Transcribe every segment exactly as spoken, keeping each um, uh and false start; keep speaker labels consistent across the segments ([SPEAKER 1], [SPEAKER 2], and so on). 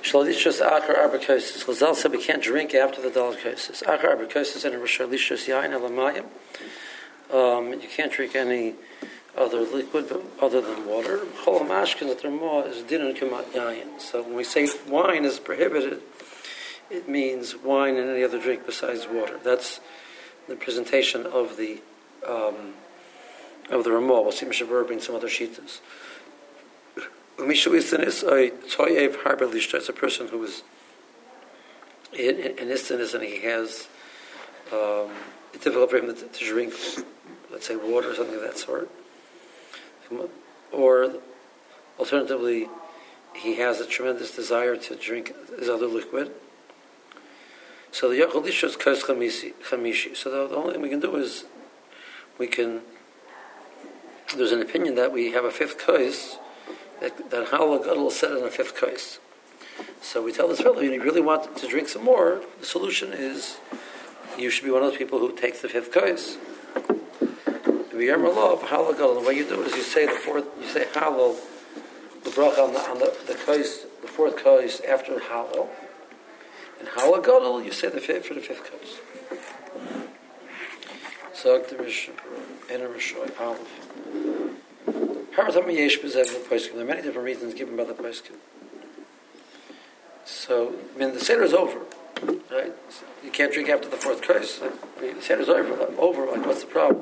[SPEAKER 1] Shalishus achar arbakosis. Chazal said we can't drink after the dalakosis. Achar arbakosis and a shalishus yain alamayim. Um, you can't drink any other liquid other than water. Chol mashkin that more is dinner kamat yain. So when we say wine is prohibited, it means wine and any other drink besides water. That's the presentation of the um, of the Ramah. We'll see Mishabur bring some other shitas. It's a person who is in, in, in Istanis and he has um, it's difficult for him to, to drink, let's say, water or something of that sort. Or alternatively, he has a tremendous desire to drink his other liquid. So the Yachalisha is Kos Chamishi. So the, the only thing we can do is we can, there's an opinion that we have a fifth Kos. That, that Halal Gadol is set in a fifth kais. So we tell this fellow, you really want to drink some more, the solution is you should be one of those people who takes the fifth kais. Halal Gadol, the way you do it is you say the fourth, you say Halal, the bracha on the, on the, the kais, the fourth kais after Halal. And Halal Gadol, you say the fifth for the fifth kais. So the Rish, Ena Rishoy, Aleph. There are many different reasons given by the poskim. So, I mean, the seder is over, right? So you can't drink after the fourth course. Like, I mean, the seder is over. Over. Like, what's the problem?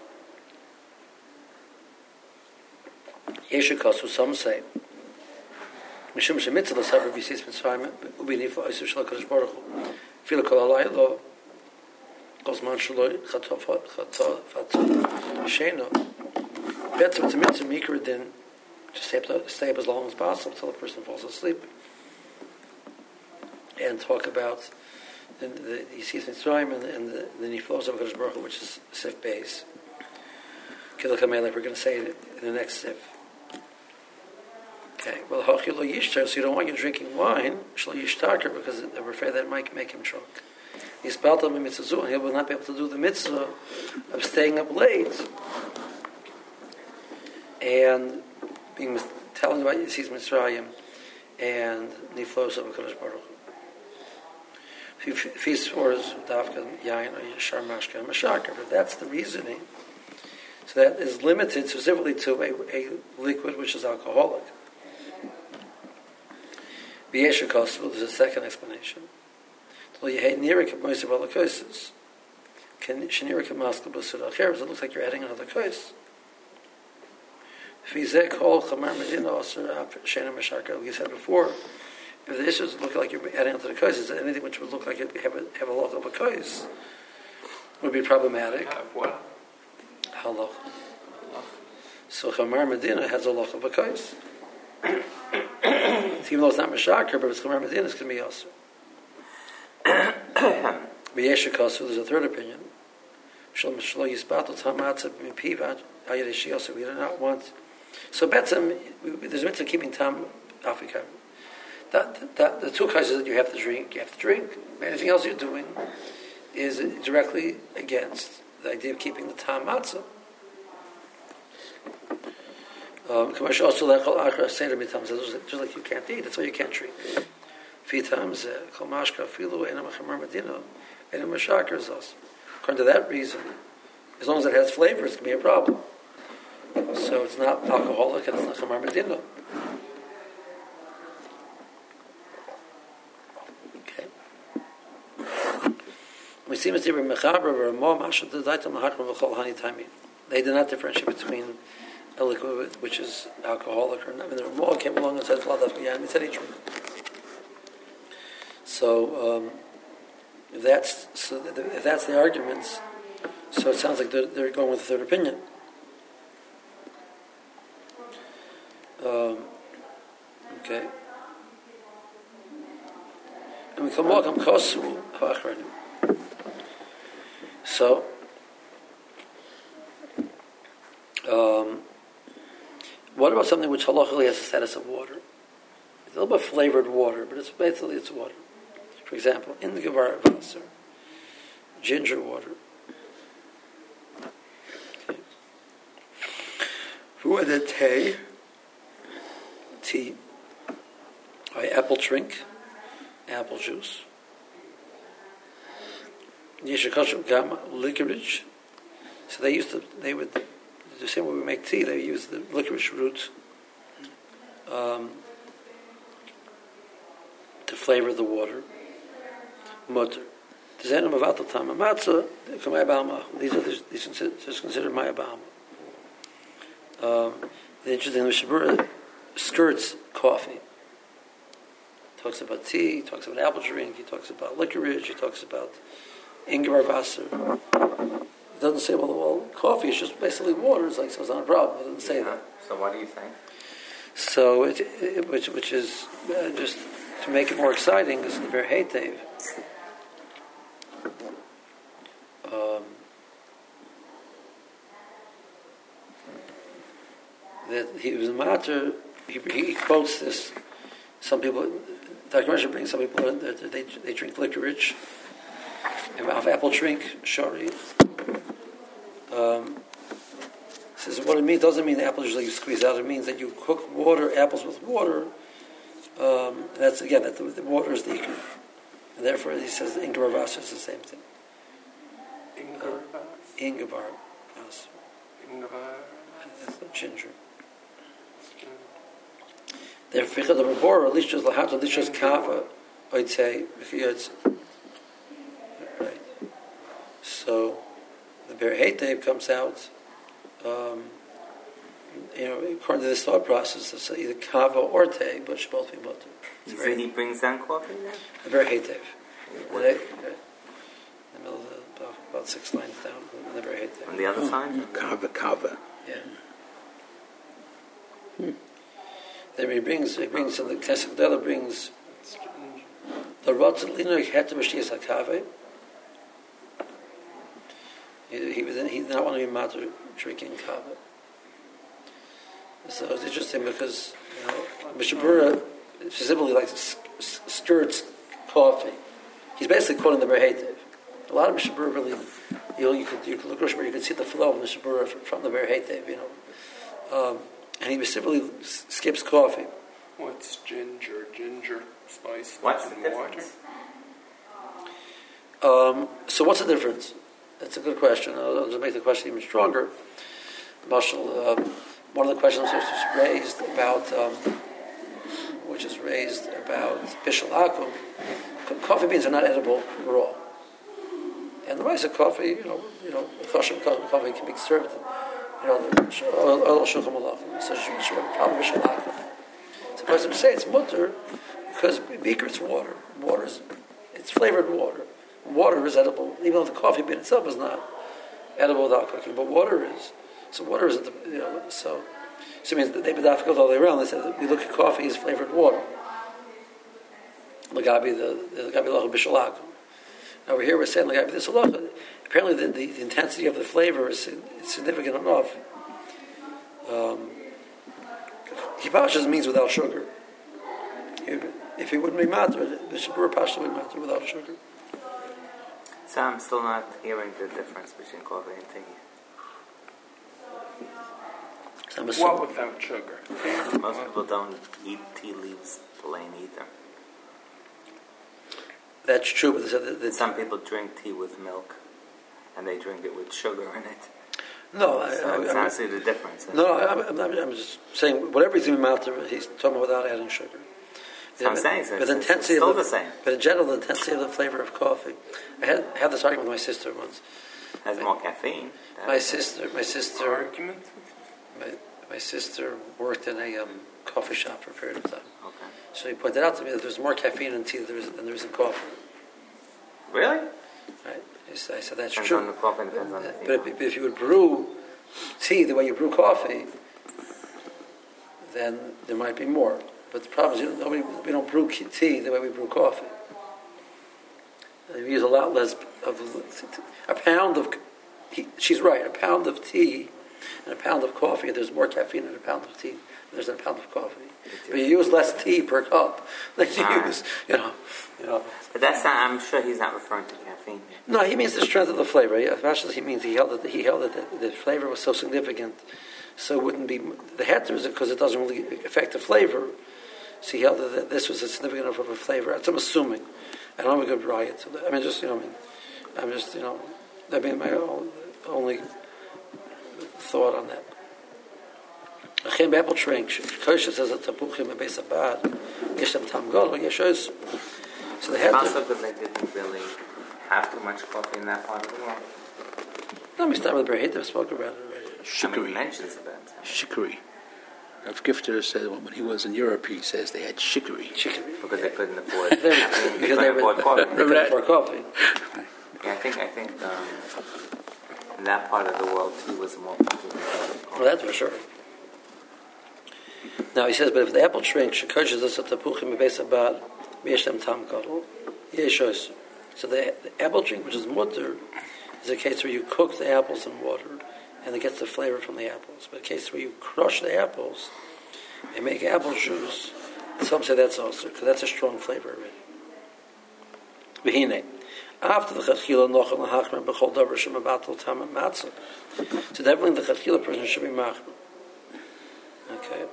[SPEAKER 1] Yeshikasu, some say. Mishum shemitzah l'saber b'sis mitzrayim u'bini fa'osu shel HaKadosh Baruch Hu. Fila kol halaylo kozman shaloi chatofat chatofat sheino. Better it's a mitzvah mikra than to stay up, stay up as long as possible until the person falls asleep. And talk about the, the Yisif Mitzrayim and, and the, the Niflos of HaKadosh Baruch Hu, which is Sif Beis. Kiddush Kamei, like we're going to say it in the next Sif. Okay, well, Hachil Lo Yishtar, so you don't want you drinking wine, Shlo Yishtarker, because they're afraid that might make him drunk. Yispalta Mitzvah, and he will not be able to do the mitzvah of staying up late and being telling about Yisif Mitzrayim and Niflos of HaKadosh Baruch Hu. If he swores Dafka Yain or Yishar Mashka Mashaka, but that's the reasoning. So that is limited specifically to a, a liquid which is alcoholic. B'yeshakos, there's a second explanation. So it looks like you're adding another kos. Like you said before, if the issues look like you're adding onto the kos, is anything which would look like it have a, have a loch of a kos would be problematic.
[SPEAKER 2] Have what?
[SPEAKER 1] Halach. So Chamar Medina has a loch of a kos. Even though it's not Meshaker, but it's Chamar Medina, it's going to be also. B'yeshakos, there's a third opinion. We do not want. So Betzim, there's a mitzvah keeping tam Afrika. That, that the two kaises that you have to drink, you have to drink. Anything else you're doing is directly against the idea of keeping the tam matzah. Um, just like you can't eat, that's why you can't drink. According to that reason, as long as it has flavor, it's going to be a problem. So it's not alcoholic and it's not chamar medina. Okay. We see Mister Mechaber more Masha the Daitam Mahakram V'chol Hani Taimi. They did not differentiate between a liquid which is alcoholic or not. I mean, the Ramah came along and said Vladav B'yan. He said he drank. So um, if that's so if that's the arguments, so it sounds like they're, they're going with the third opinion. Um, okay. And we come welcome Kosu Ha'achranim. So, um, what about something which halachically has the status of water? It's a little bit flavored water, but it's basically it's water. For example, in the Gemara Vaser, ginger water. Who had a tea, tea, or apple drink, apple juice. Yeshakashim gam licorice. So they used to, they would, the same way we make tea, they use the licorice root um, to flavor the water. Mutter. These are the, these is considered mayabama. Um, the interesting Mishabura skirts coffee. He talks about tea, he talks about apple drink, he talks about licorice, he talks about Ingvar Wasser. He doesn't say, well, well, coffee is just basically water. It's like, so it's not a problem. He doesn't say
[SPEAKER 2] yeah.
[SPEAKER 1] that.
[SPEAKER 2] So what do you think?
[SPEAKER 1] So, it, it, which which is, uh, just to make it more exciting, is the Ver Heitev. Um, that he was a matter, he, he quotes this. Some people, Doctor Mersher brings some people, that they, they drink licorice, and have apple drink, shari. Um, says what it means doesn't mean the apple juice that you squeeze out. It means that you cook water, apples with water. Um, and that's again that the, the water is the ikar, and therefore he says the Ingvar Wasser is the same thing.
[SPEAKER 3] Ingvar
[SPEAKER 1] uh, Ingvar Wasser.
[SPEAKER 3] Ingvar.
[SPEAKER 1] That's the ginger. Therefore, the Rabor, at least just lahat, at least just kava, I'd say, right. So the Ber Heitev comes out. Um, you know, according to this thought process, it's either kava or te, but should both be mutter.
[SPEAKER 2] So he brings down coffee then?
[SPEAKER 1] The Ber Heitev. In the middle of the, about, about six lines down, in the Ber Heitev.
[SPEAKER 2] On the other
[SPEAKER 4] oh,
[SPEAKER 2] side?
[SPEAKER 4] Kava, kava.
[SPEAKER 1] Yeah. Hmm. Then he brings, he brings, and the Kesek Dela brings the Rotzat Linoik Hetem Mashiach HaKave. He, he, he did not want to be matter drinking kava. So it's interesting because, you know, Mishabura specifically likes skirts coffee. He's basically quoting the Ber Heitev. A lot of Mishabura really, you know, you could you could look at you could see the flow of Mishabura from the Ber Heitev, you know. Um, and he specifically skips coffee.
[SPEAKER 3] What's ginger? Ginger spice.
[SPEAKER 2] What's the
[SPEAKER 3] water?
[SPEAKER 2] difference?
[SPEAKER 1] Um, so what's the difference? That's a good question. I'll, I'll just make the question even stronger. Marshall, um, one of the questions which is raised about, um, which is raised about bishul akum, coffee beans are not edible raw. And the rice of coffee, you know, you know, kosher coffee can be served, you know, oil shulchan malachim. So you should probably bishul akum. So I would say it's mutter because beaker is water. Water is, it's flavored water. Water is edible, even though the coffee bean itself is not edible without cooking, but water is. So water isn't, the, you know, so, so it means that they bedafik all the way around. They said that we look at coffee as flavored water. Lagabi the Lagabi lacha bishul akum. Over here we're saying Lagabi this halacha. Apparently the, the, the intensity of the flavor is significant enough. Um, Kipashas means without sugar. If he wouldn't be matter, the Shabur Pasha would matter without sugar.
[SPEAKER 2] So I'm still not hearing the difference between coffee and tea.
[SPEAKER 1] So I'm assuming,
[SPEAKER 3] What without sugar?
[SPEAKER 2] Most people don't eat tea leaves plain either.
[SPEAKER 1] that's true, but the, the,
[SPEAKER 2] Some people drink tea with milk, and they drink it with sugar in it.
[SPEAKER 1] no, I,
[SPEAKER 2] So
[SPEAKER 1] I,
[SPEAKER 2] it's
[SPEAKER 1] I,
[SPEAKER 2] not see the difference.
[SPEAKER 1] no, I, I'm, I'm, I'm just saying whatever he's doing matter, he's talking about without adding sugar.
[SPEAKER 2] So I'm saying so
[SPEAKER 1] but the
[SPEAKER 2] it's,
[SPEAKER 1] intensity
[SPEAKER 2] it's still
[SPEAKER 1] of the,
[SPEAKER 2] the same.
[SPEAKER 1] But in general, the intensity of the flavor of coffee. I had had this argument with my sister once.
[SPEAKER 2] It has more caffeine. That
[SPEAKER 1] My
[SPEAKER 2] is-
[SPEAKER 1] sister, my sister,
[SPEAKER 3] Argument?
[SPEAKER 1] my, my sister worked in a um, coffee shop for a period of time.
[SPEAKER 2] Okay.
[SPEAKER 1] So he pointed out to me that there's more caffeine in tea than there is, than there is in coffee.
[SPEAKER 2] Really?
[SPEAKER 1] Right? I said, I said that's
[SPEAKER 2] Depends
[SPEAKER 1] true.
[SPEAKER 2] on the coffee, depends on the tea.
[SPEAKER 1] But if, if you would brew tea the way you brew coffee, then there might be more. But the problem is, you know, nobody, we don't brew tea the way we brew coffee. And we use a lot less of a pound of. He, she's right. A pound of tea and a pound of coffee. There's more caffeine in a pound of tea than there's in a pound of coffee. But you use less tea per cup than you
[SPEAKER 2] Ah.
[SPEAKER 1] use. You know. You know.
[SPEAKER 2] But that's not, I'm sure he's not referring to caffeine.
[SPEAKER 1] No, he means the strength of the flavor. Actually, he means he held that he held that the, the flavor was so significant, so it wouldn't be the heter is because it doesn't really affect the flavor. So he held that this was a significant enough of a flavor. That's I'm assuming. I don't have a good riot to that. I mean, just, you know, I mean, I'm just, you know, I mean, my only thought on that. Achim apple shrink. Kosher says that tapuchim and base abad. Yeshem tam gadol. Yeshos. So they had
[SPEAKER 2] Also,
[SPEAKER 1] to.
[SPEAKER 2] because they didn't really have too much coffee in that part of the world.
[SPEAKER 1] Let me start with the Berhit. I've spoken about it already.
[SPEAKER 2] I mean, he
[SPEAKER 4] Shikari.
[SPEAKER 2] mentions about it.
[SPEAKER 4] Shikari. Rav Gifter said when he was in Europe, he says they had shikari.
[SPEAKER 1] Chicken.
[SPEAKER 2] Because they couldn't afford.
[SPEAKER 1] They were-
[SPEAKER 2] I mean, they
[SPEAKER 1] because they
[SPEAKER 2] couldn't
[SPEAKER 1] were-
[SPEAKER 2] afford coffee.
[SPEAKER 1] They couldn't afford coffee.
[SPEAKER 2] Yeah, I think I think um, in that part of the world too was more popular.
[SPEAKER 1] Well, that's for sure. Now he says, but if the apple shrink, shekoshes us at tapuchim base abad, yeshem tam gadol. Yeshos. So the, the apple drink, which is mutter, is a case where you cook the apples in water and it gets the flavor from the apples. But a case where you crush the apples and make apple juice, some say that's also, because that's a strong flavor already. V'hinei. After the chachila nochel lahachmer b'chol davar shemabatel tam and matzah. So definitely the chachila person should be machmer. Okay.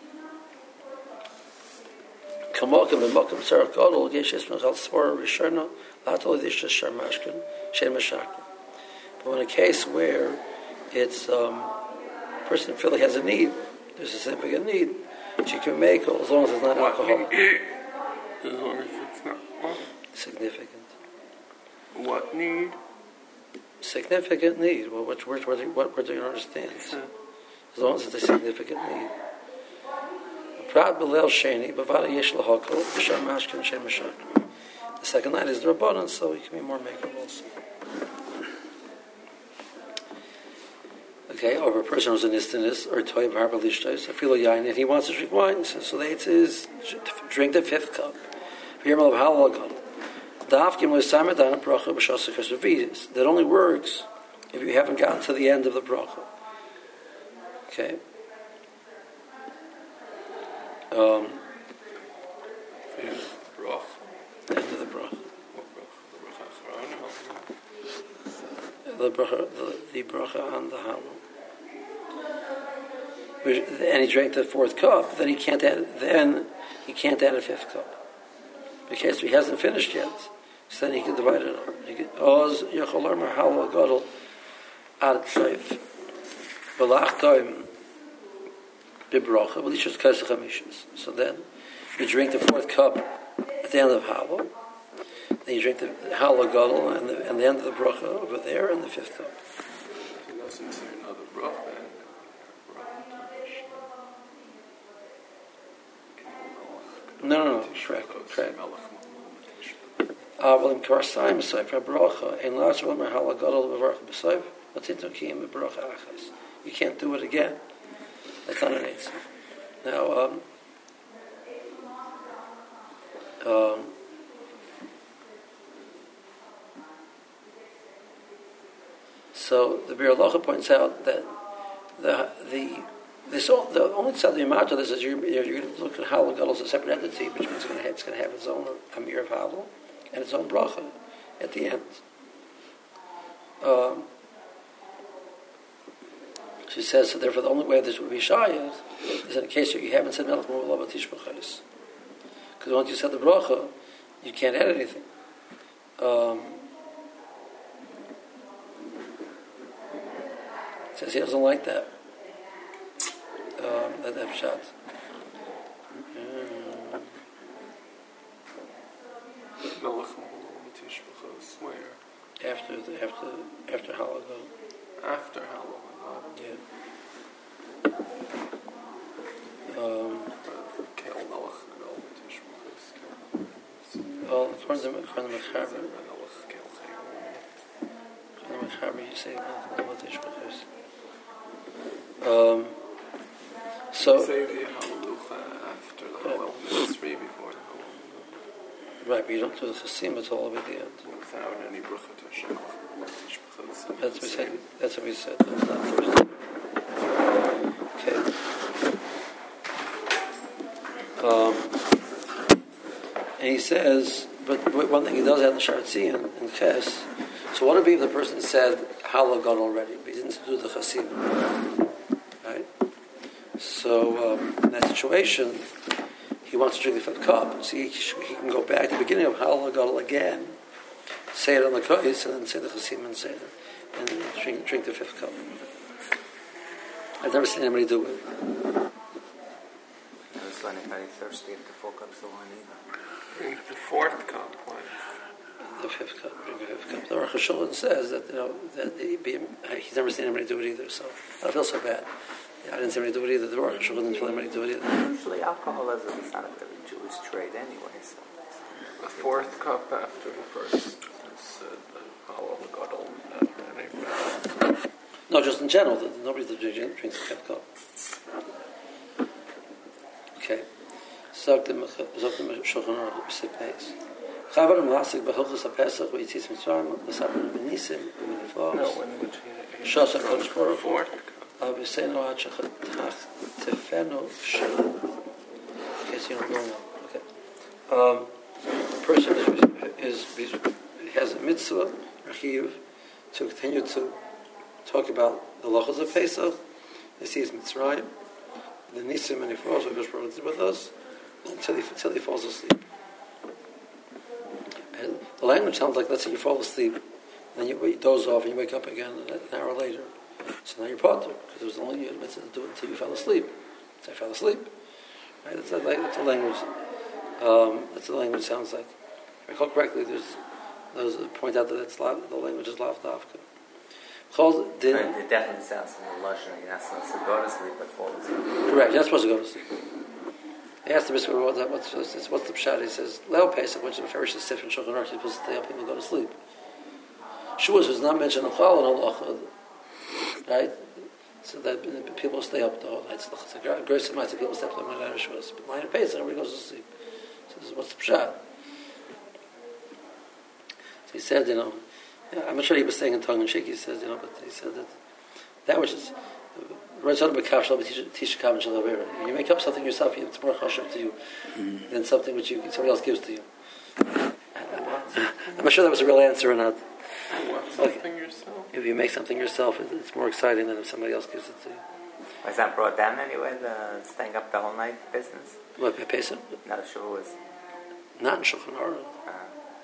[SPEAKER 1] Kamokim and mokim tzarach gadol geshes mechal svara rishona latol idishas sharmashkin shem mashakrim. But in a case where it's um, a person really has a need, there's a significant need, she can make it as long as it's not alcoholic.
[SPEAKER 3] As long as it's not what?
[SPEAKER 1] Significant.
[SPEAKER 3] What need?
[SPEAKER 1] Significant need. Well, which word, what, what word do you understand? As long as it's a significant need. Prat b'leil sheni b'vada yesh lahakol b'shar mashkin shem mashakrim. The second line is the rabbanon, so you can be more makeable also. Okay, or a person who's an istinus or toy barbalishtos, a filo yain, and he wants to drink wine. So, so the eighth is drink the fifth cup. That only works if you haven't gotten to the end of the bracha. Okay. Um,
[SPEAKER 3] Brach.
[SPEAKER 1] the end of the bracha.
[SPEAKER 3] What brach? The brach
[SPEAKER 1] The bracha, the, the bracha on the halal. And he drank the fourth cup. Then he can't add. Then he can't add a fifth cup because he hasn't finished yet. So then he can divide it up. He can oz yacholar marhala gadol ad tzayv v'lachtoim bibracha v'lishus kasech hamishus. So then you drink the fourth cup at the end of halal. Then you drink the halal gadol and the, and the end of the bracha over there and the fifth cup.
[SPEAKER 3] He doesn't say another brach then.
[SPEAKER 1] No, no, no. Correct, correct. Ah, well, in Karsaim, Sefer Bracha, in Last Romer Halagadol Bevarcha B'Seif, Latinto Kiyim Bebracha Achas. You can't do it again. That's not an answer. Now, um, um, so the Bir Halacha points out that the the this all, the only side of the amount of this is you're, you're going to look at Halal Gadol as a separate entity, which means it's going to have, it's going to have its own Amir of Halal and its own bracha at the end. Um, she says, so therefore the only way this would be shayat is in a case where you haven't said Melech Mu'ulav B'Tish B'Chais. Because once you said the bracha, you can't add anything. Um, says he doesn't like that. Um, that that shot. Um,
[SPEAKER 3] Where?
[SPEAKER 1] after the, after after Halagal.
[SPEAKER 3] After Halloween.
[SPEAKER 1] Yeah. Um,
[SPEAKER 3] Kel Melech Gadol B'Tish B'Chais.
[SPEAKER 1] well, according to according to Mechaber,
[SPEAKER 3] Melech Kel Chayim.
[SPEAKER 1] according to Mechaber, you say Melech B'Tish B'Chais. Um. So.
[SPEAKER 3] Say the Halalucha after the Hallel. It's three before the Hallel.
[SPEAKER 1] Right, but you don't do the chasim at all at the end.
[SPEAKER 3] Without any bracha to Hashem. B'Tish B'Chais.
[SPEAKER 1] That's what we said. That's what we said. That's not Thursday. Okay. Um, and he says, but one thing he does have in the Sharatzian in Ches. So what would be if the person said Halal gone already, but he didn't do the chasim? Right. So um, in that situation, he wants to drink the fifth cup, so he, he can go back to the beginning of Halal Gadol again, say it on the kois, and then say the chasim and say it, and drink, drink the fifth cup. I've never seen anybody do it.
[SPEAKER 2] This one, if I'm thirsty, if the four cups of wine either.
[SPEAKER 3] Drink the fourth cup. Why?
[SPEAKER 1] The fifth cup, drink the fifth cup. The Aruch HaShulchan says that, you know, that he be, he's never seen anybody do it either, so I don't feel so bad. Yeah, I didn't see anybody do it either. The Aruch HaShulchan didn't feel anybody do it either.
[SPEAKER 2] Usually alcoholism is not a very Jewish trade anyway, so...
[SPEAKER 3] The fourth cup after the first is uh, the Halal Gadol.
[SPEAKER 1] No, just in general, that nobody drinks the fifth cup. Okay. Sagt dem Shulchan Aruch sick days. Chavar Malasik Behilchus HaPesach V'Yitzis Mitzrayim L'Saber B'Nisim B'Minifos
[SPEAKER 3] No, in which he...
[SPEAKER 1] Shas HaKadosh Baruch Hu
[SPEAKER 3] Fourth cup.
[SPEAKER 1] Aviseno Ad Shechatach Tefeno Shel. Okay, so you don't go now. Okay. Um, a person is, is, has a mitzvah, Rechiv, to continue to talk about the Lachos of Pesach, the sees Mitzrayim, the Nisim and Nifros, which Baruch did with us, until he, until he falls asleep. And the language sounds like, let's say you fall asleep, and then you, you doze off and you wake up again an hour later. So now you're potter, because it was only you admitted to do it until you fell asleep. So I fell asleep. Right? That's, a, that's a language. Um, that's what the language sounds like. If I recall correctly, there's those that point out that it's lav, the language is lav dafka.
[SPEAKER 2] Right, it definitely sounds in the Lashon. You're not supposed to go to sleep, but fall asleep.
[SPEAKER 1] Correct. You're not supposed to go to sleep. He asked the Bishop what's, what's, what's the pshat. He says, Leo Pesach, which is a Farish Sif and Shulchan Aruch, you're supposed to stay up and go to sleep. Shuas was not mentioned in Chal and Halacha, right? So that people stay up the whole night. So it's a great amount of people stay up the whole night of Shuas. But nine of Pesach, everybody goes to sleep. So this is what's the pshat. So he said, you know, I'm not sure he was saying in tongue and cheek, he says, you know, but he said that that which is when you make up something yourself, it's more chashuv to you mm-hmm. than something which you, somebody else gives to you. I'm not sure that was a real answer or not.
[SPEAKER 3] Something like, yourself.
[SPEAKER 1] If you make something yourself, it's more exciting than if somebody else gives it to you.
[SPEAKER 2] Was that brought down anyway, the staying up the whole night business?
[SPEAKER 1] What, Pesach?
[SPEAKER 2] Not sure was.
[SPEAKER 1] Not in Shulchan Aruch.
[SPEAKER 2] Uh-huh.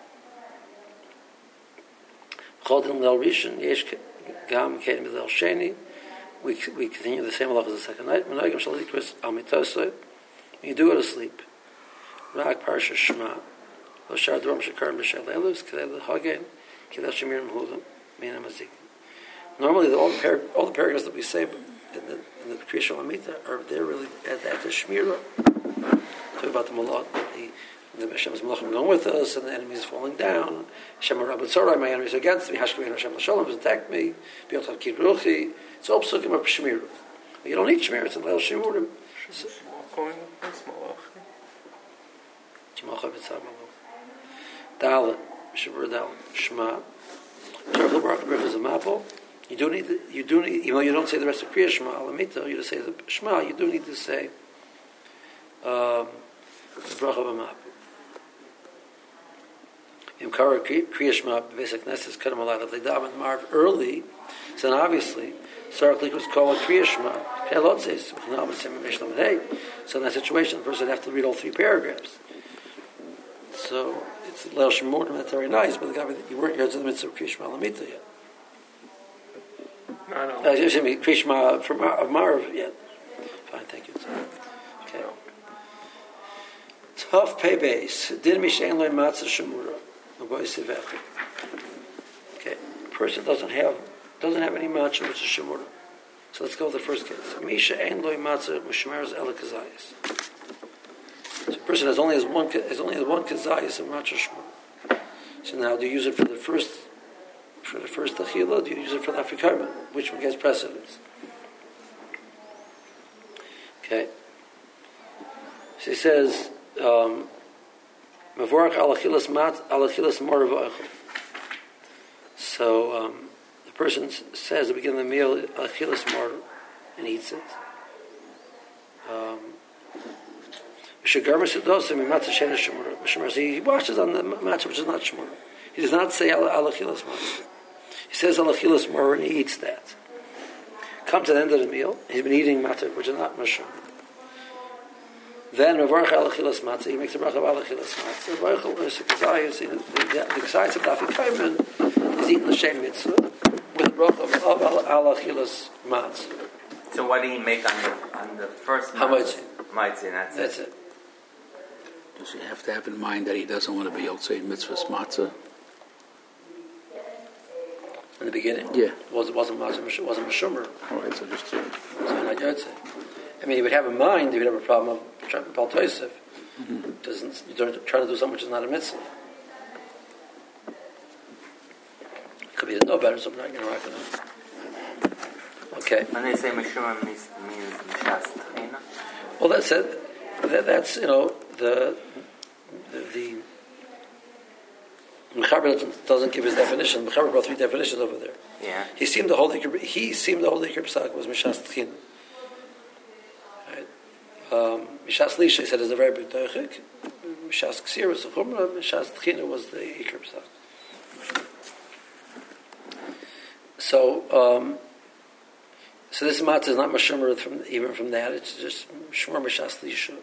[SPEAKER 1] We we continue the same halacha as the second night. When you do go to sleep, Rak Parsha Shema, Loshar Drom Shekarim B'Shel Leilus, Kedei L'Hagen, Kedei Shemir M'Hulim, Mina Mazik. Normally, the, all the par- all the paragraphs that we say in the in the Kriya Shalamita are they're really at, at the Shmira. Talk about the Malach, the the Hashem's Malachim going with us, and the enemy is falling down. Hashem Rabbi Tzorai, my enemies are against me. Hashkevin Hashem L'Shalom has attacked me. B'yotav Kidruchi. It's all psukim of Shemiru. You don't need Shemiru, it's a Leil Shemurim.
[SPEAKER 3] Going with this Malach.
[SPEAKER 1] Dalet, Shemur Dalet, Shema. Terfel Baruch Baruch is a maple. You do need, you do need, even though you don't say the rest of Kriya Shema, Alamita, you just say the Shema, you do need to say um, the Baruch of a maple. In Kara Kriya Shema, basic Nesses, Kadam Alad, if they daven Marv early, so then obviously, Sarach Likus called Kriya Shema, so in that situation, the person would have to read all three paragraphs. So it's Leil Shemurim, that's very nice, but the guy, you weren't here to the midst of Kriya Shema Lamita yet.
[SPEAKER 3] No, no.
[SPEAKER 1] Uh, excuse me, Kriya Shema from of Marv yet. Fine, thank you. Okay. Tough pay base. Din Mishain Loy Matzah Shemura. Okay, person doesn't have doesn't have any matzah which is Shemura. So let's go with the first case. Misha Ein Loy Matzah Mishmeres Elikazayis. So a person has only has one has only has one kazayis of matzah Shemura. So now do you use it for the first for the first achila? Do you use it for the afikarbon? Which one gets precedence? Okay. So he says. Um, So um, the person says at the beginning of the meal, alachilas mar, and eats it. Um, he washes on the matzah which is not shmura. He does not say alachilas matzah. He says alachilas mar, and he eats that. Come to the end of the meal, he's been eating matzah which is not mashur. Then Mevarach al Achilas Matzah, he makes a bracha al Achilas Matzah. Mevarach al Kazayas, the Kazayas of Dafik is eating the Shem Mitzvah with a bracha of al Achilas Matzah.
[SPEAKER 2] So what do you make on the on the first
[SPEAKER 1] Hamatzah?
[SPEAKER 2] Hamatzah, that's,
[SPEAKER 1] That's
[SPEAKER 2] it.
[SPEAKER 1] it.
[SPEAKER 4] Does he have to have in mind that he doesn't want to be Yotzei Mitzvah's Matzah?
[SPEAKER 1] In the beginning?
[SPEAKER 4] Yeah.
[SPEAKER 1] It wasn't, wasn't, wasn't, wasn't Meshumer.
[SPEAKER 4] All right, so just... Uh,
[SPEAKER 1] So not Yotzei. I mean, he would have in mind, he would have a problem of trying to Bal Tosef.
[SPEAKER 4] mm-hmm.
[SPEAKER 1] Doesn't, you're trying to do something which is not a mitzvah. Could be to know better, so I'm not going to rock it up. Okay.
[SPEAKER 2] When they say Meshumah means, means Mishas Tchina?
[SPEAKER 1] Well, that's it. That, that's, you know, the the, the Mechaber doesn't, doesn't give his definition. Mechaber brought three definitions over there.
[SPEAKER 2] Yeah.
[SPEAKER 1] He seemed to hold the he seemed to hold the Ikar Psak was Mishas Tchina. Right? Um, Mishas Lisha, he said, is a very big Teichik. Mishas Ksir was the Chumrah. Mishas Tchina was the Ikar Psak. So, um, so this matzah is not Meshumer from even from that. It's just Shmur Mishas Lisha.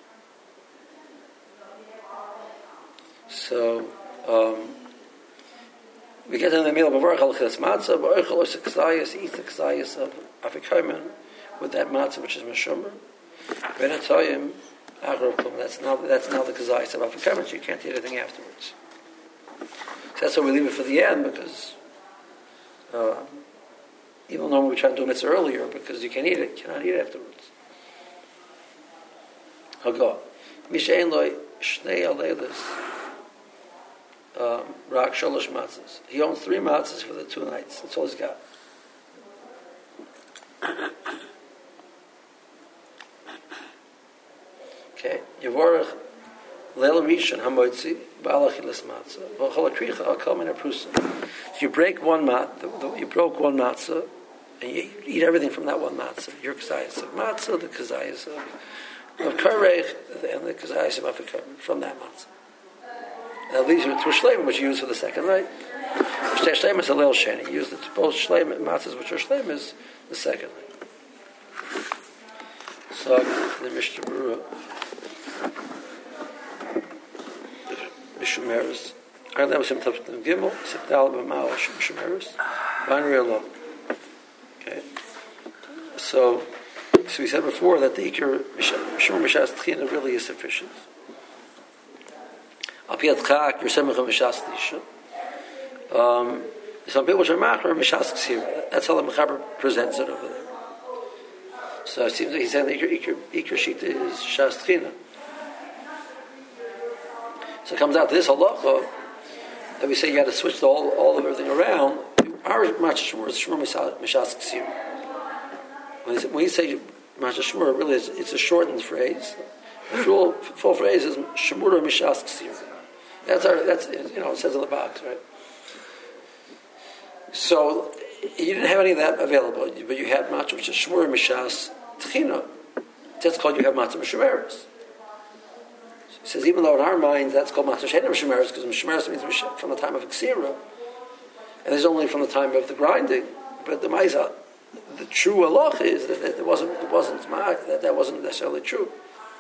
[SPEAKER 1] So, um, we get in the meal of Mevarach al Achilas Matzah, Ba'ochel Osek Kazayas, eat the Kazayas of Afikomen with that matzah which is Meshumer. Benatoyim, Achar Klum. That's now that's now the Kazayas of Afikomen, so you can't eat anything afterwards. So that's why we leave it for the end, because uh, even though we try to do mitzvah earlier, because you can't eat it, you cannot eat it afterwards. I'll go. Mishain loy shnei aleilas. Um, Rak Sholosh matzahs. He owns three matzahs for the two nights. That's all he's got. Okay. Yevorach Leil Rishon Hamotzi Ba'al Achilas Matzah V'chol Akricha Al Kol Min HaPrusa. So you break one mat, you broke one matzah, and you eat everything from that one matzah. Your kazayas of matzah, the kazayas of of karech, and the kazayas of afikar from that matzah. That leaves you to a shleim, which you use for the second night. Shtei shleim is a leil sheni. You use the both shleim matzahs, which are shleim, is the second night. So the Mishnah Berurah, Mishumeres. I that was him tough to Gimel. Sipdal b'mao Mishumeres. Binary alone. Okay. So, so we said before that the Iker Mishum Mishas Tchina really is sufficient. Apiyat Chak, your Semach Mishas Tisha. Um, some people are Machar Mishas Ksir. That's how the Mechaber presents it over there. So it seems like he's saying the Iker, Iker Shita is Shas Tchina. So it comes out to this halacha that we say you got to switch the all, all of everything around. Our Mashah Shmur is Shmur Mishas Ksir. When you say Mashah Shmur, really is, it's a shortened phrase. The full, full phrase is Shmur Mishas Ksir. That's our. That's you know it says in the box, right? So you didn't have any of that available, but you had matzah which is Shmur Mishas Tchina. That's called you have matzah Mishumeres. He says even though in our minds that's called matzah Sheina Mishumeres because Mishumeres means from the time of Ksira, and it's only from the time of the grinding. But the Maisa, the true halach is that it wasn't. It wasn't that that wasn't necessarily true.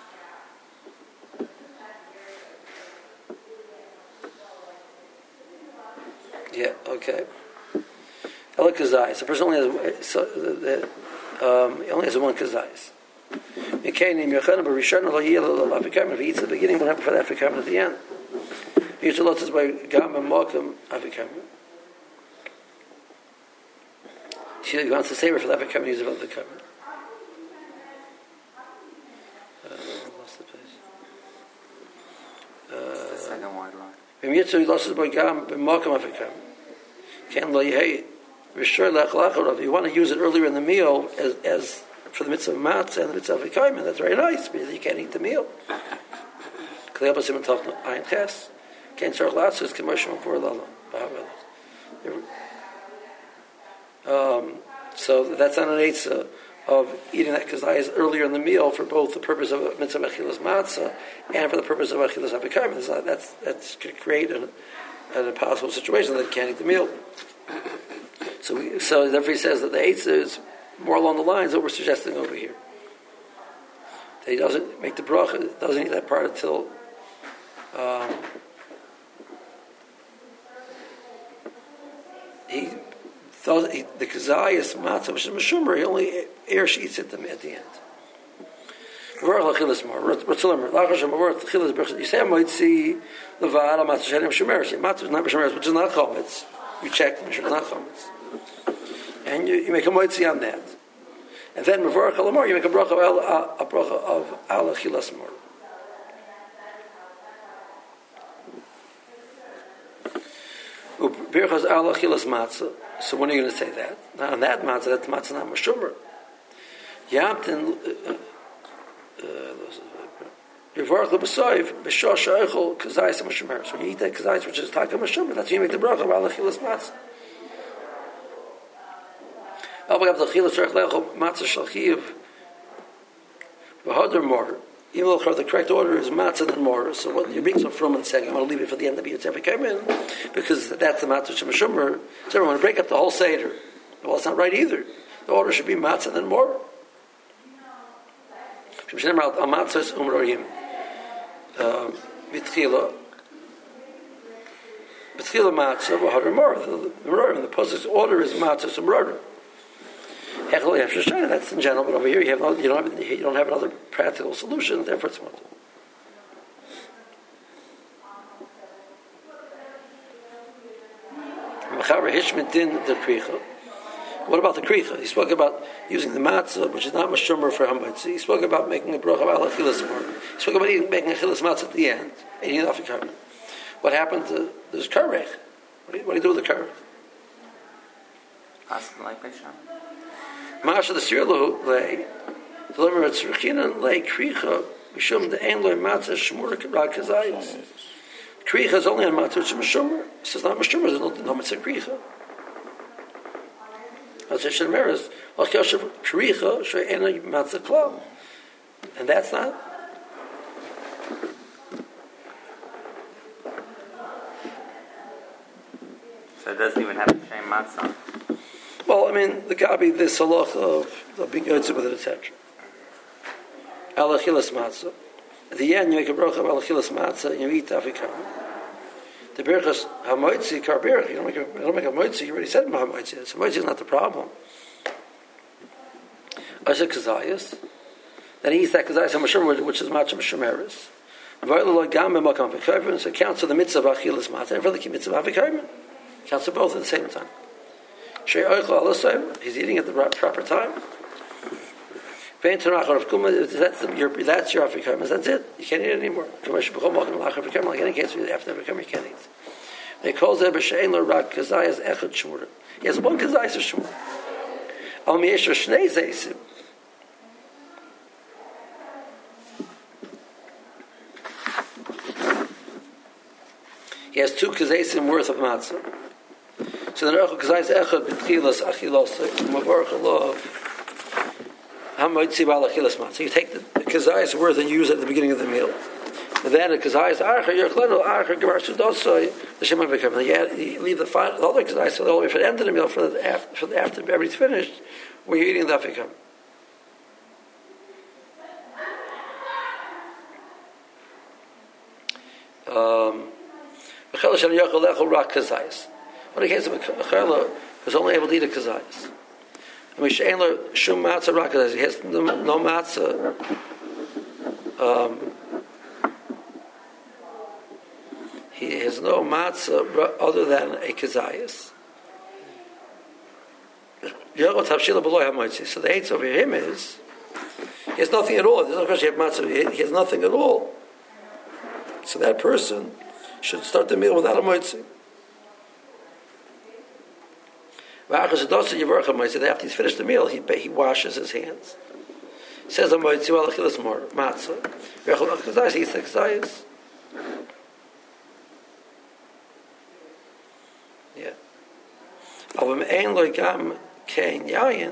[SPEAKER 1] Yeah, okay. Ela kazayis. The person only has so the, um, he only has one kazayis. Mekayim yachana b'rishon lo yiyel lo afikam. If he eats at the beginning, what happens for the afikam at the end? He used to lot by gam and malkum afikam. He wants to save it for the afikam. He uses it for the afikam. What's the place?
[SPEAKER 2] Uh, the second wide line.
[SPEAKER 1] B'mitzvah he lost by gam and malkum afikam. Can lo yihei. If you want to use it earlier in the meal as, as for the mitzvah of matzah and the mitzvah of v'kaimen, that's very nice because you can't eat the meal. Um, so that's not an eitzah of eating that kazayas earlier in the meal for both the purpose of mitzvah achilas matzah and for the purpose of achilas v'kaimen. That's that's going to create an, an impossible situation that you can't eat the meal. So, we, so therefore he says that the eitzah is more along the lines that we're suggesting over here. that he doesn't make the bracha, doesn't eat that part until um, he does he, the kazayas matzah, which is meshumar. He only air she eats it at the end. You say I might see the vada matzah shenim shemeres. Matzah is not shemeres, which is not chometz. You check them; it's not chometz, and you, you make a moitzi on that. And then mevorach alamor, you make a bracha of al, a bracha of al achilas mor. Birchas al achilas matzah. So when are you going to say that? Now on that matzah, that matzah not meshumer. Yamtin. Mevorach lebesoiv b'shosh ha'echol kazayis meshumer. So when you eat that kazayis, which is taka meshumer, that's when you make the bracha of al achilas matzah. Even though the correct order is matzah and more, so what you're being so from and saying, I'm going to leave it for the end of the Yitzhak Kaimin, because that's the matzah shemashumar. So everyone to break up the whole seder. Well, it's not right either. The order should be matzah and more. Matzah umroyim b'tchila b'tchila matzah v'hadar more. The posuk's order is matzah umroyim. That's in general, but over here you have no, you don't have you don't have another practical solution. Therefore, it's mutter. What about the kricha? He spoke about using the matzah, which is not mashumer for hametz. He spoke about making a bracha of al achilas mor. He spoke about eating, making a chilas matzah at the end, eating off the karmel. What happened to this karech? What do you, what do you do with the karech?
[SPEAKER 2] Ask like Bisham.
[SPEAKER 1] Masha the Sirlu lay, deliver it Srichinan lay Kricha, Mishum the Ein loy matzah shmur k'rag kazayis. Kricha is only on matzah which is mishumr. He says not mishumr, there's no, no mitzvah kricha. That's a shemeres. Al kosher kricha she'ena matzah klal, and that's not.
[SPEAKER 2] So it doesn't even have the same matzah.
[SPEAKER 1] Well, I mean, the gabi, this halach of the big yotze with it, et cetera. Al achilas matzah. At the end, you make a bracha of al achilas matzah, and you eat afikam. The berachas hamoitzi kar berach. You don't make a, you don't make a moitzi. You already said hamoitzi. So moitzi is not the problem. I said kazayas. Then he eats that kazayas hamashur, which is matcha mashumeris. So it counts to the mitzvah of achilas matzah and for the mitzvah of afikam. Counts to both at the same time. He's eating at the proper time. That's, the, your, that's your afikamas. That's it. You can't eat it anymore. Like any case, after the you can't eat. They call it b'shein rak kazayas echad shmura. He has one kazayas of shmura. Al miyesher shnei zeisim. He has two kazaysim worth of matzah. So the Rechel Kazayis Echad B'tchilas Achilos Mavarch Allah Hamoitzi B'al Achilas Matzah. So you take the, the Kazayis worth and use it at the beginning of the meal. And then the Kazayis Archer Yerchlenu Archer Gemar Sudosoy the Shem Avikam. You leave the, final, the other Kazayis so all the way for the end of the meal, for the after, for the, after everything's finished, when you're eating the Afikam. Um, B'chel Shem Yerchel Lechel Rak Kazayis. But in the case of a chayla who's only able to eat a kazayis, I mean, she'en lo shum matzah rak kazayis. He has no, no matzah. Um, he has no matzah other than a kazayis. So the hates over him is he has nothing at all. There's no question he has matzah. He has nothing at all. So that person should start the meal without a moitzi. After he's finished the meal, he, he washes his hands. He says, I'm going to eat more matzah. He eats the kazayis. Yeah. Aber ein lo gam kein yayin.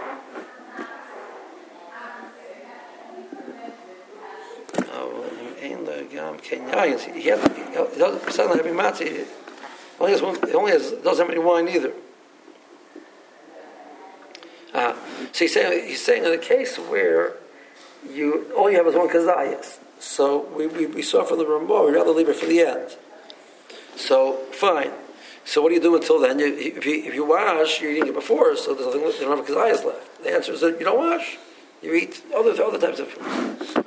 [SPEAKER 1] Ein lo gam kein yayin. He doesn't suddenly having matzah. He only has one, he only has, doesn't have any wine either. Uh, so he's saying, he's saying in a case where you all you have is one kazayas. So we, we, we saw from the Ramah, we'd rather leave it for the end. So, fine. So what do you do until then? You, if, you, if you wash, you're eating it before, so there's nothing, you don't have kazayas left. The answer is that you don't wash. You eat other, other types of foods.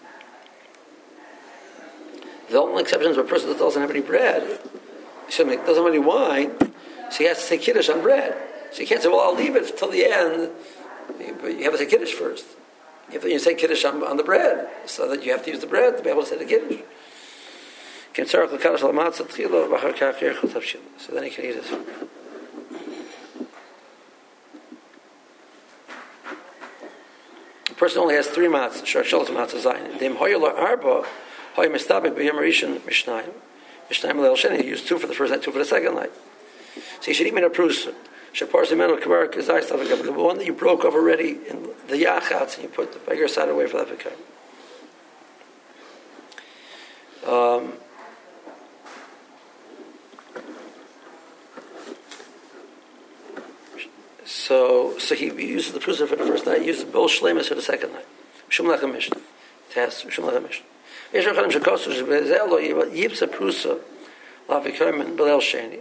[SPEAKER 1] The only exception is a person that doesn't have any bread, excuse me, doesn't have any wine, so he has to say kiddush on bread. So you can't say, well, I'll leave it till the end, but you have to say kiddush first. You have to you say kiddush on, on the bread, so that you have to use the bread to be able to say the kiddush. So then he can eat it. A person only has three matzahs, sharshalas matzah zayin. Dem hoyel arba, hoy mistabek b'yom rishon mishnayim. Mishnayim leil sheni, he used two for the first night, two for the second night. So you should eat min aprusa. Shapar zemenu kavar kazai stavik. The one that you broke off already in the yachatz, and you put the bigger side away for that vikar. Um, So, so he uses the prusa for the first night. He uses the bol shlemus for the second night. Shum lechem mishnah. Test. Shum lechem mishnah. Yesh rechanim shekosu shebezeh lo yipsa prusa lavikomen belel sheni.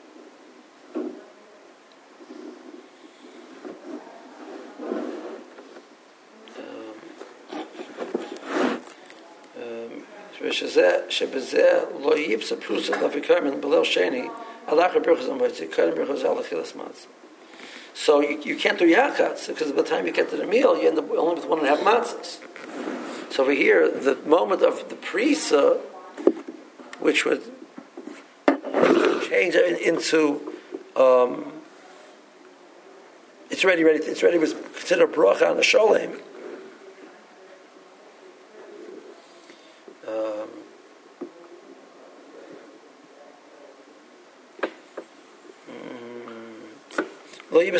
[SPEAKER 1] Shebezeh shebezeh lo yipsa prusa lavikomen belel sheni. Alach berachos amoitzi. Kodem berachos alachilas matzah. So you, you can't do yachatz because by the time you get to the meal, you end up only with one and a half matzahs. So over here, the moment of the prisa, which would change it into, um, it's ready, ready. It's ready. Was considered bracha on the sholem. Um, So what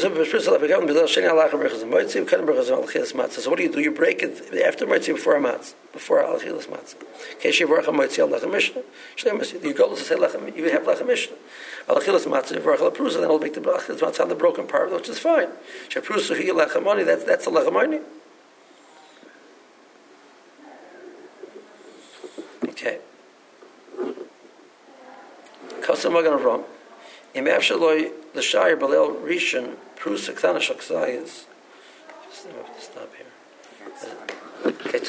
[SPEAKER 1] do you do? You break it after Moitzi before a matzah, before Al-Chilas matzah. You go to say lechem, you have lechem mishnah. Al-Chilas matzah, then it'll make the matzah on the broken part, which is fine. That's that's the lechem. Okay. Kasam Magan Avram. Im Efshaloi l'shayir balel rishon prusa ktana shakzayis. Just stop here. Okay.